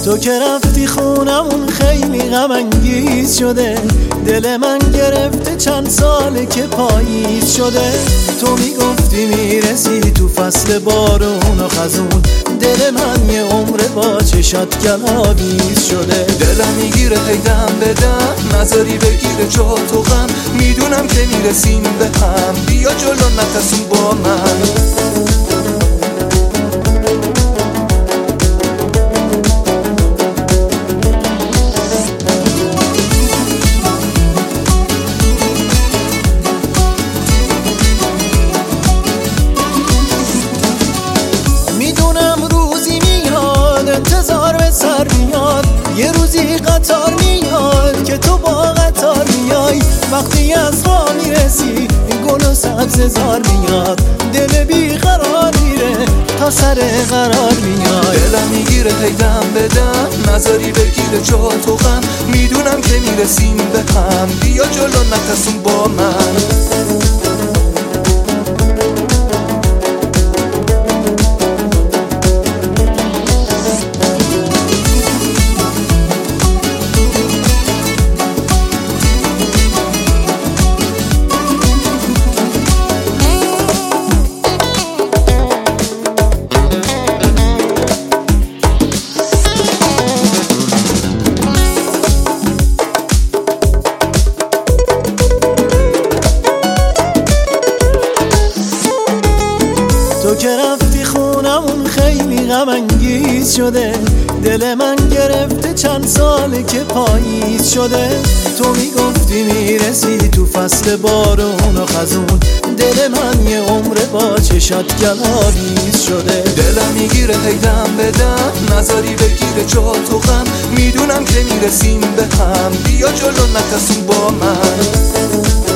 تو که رفتی خونمون خیلی غم انگیز شده، دل من گرفته چند ساله که پاییز شده. تو میگفتی میرسی تو فصل بارون و خزون، دل من یه عمر با چشات گلاویز شده. دلم میگیره هیدم بدم، نظری بگیره جا تو غم، میدونم که میرسیم به هم، بیا جلو نترسون با من. یه روزی قطار میاد که تو با قطار میای، وقتی از راه میرسی گل و سبززار میاد، دل بی قرار میره تا سر قرار میاد. دلم میگیره هیدم بدم، نظری بگیره جا تو غم، میدونم که میرسیم به هم، بیا جلو نترسون با من. تو که رفتی خونمون خیلی غم انگیز شده، دل من گرفته چند ساله که پاییز شده. تو میگفتی میرسی تو فصل بارون و خزون، دل من یه عمر با چشات گلاویز شده. دلم میگیره هیدم بدم، نظری بگیره جا تو غم، میدونم که میرسیم به هم، بیا جلو نترسون با من.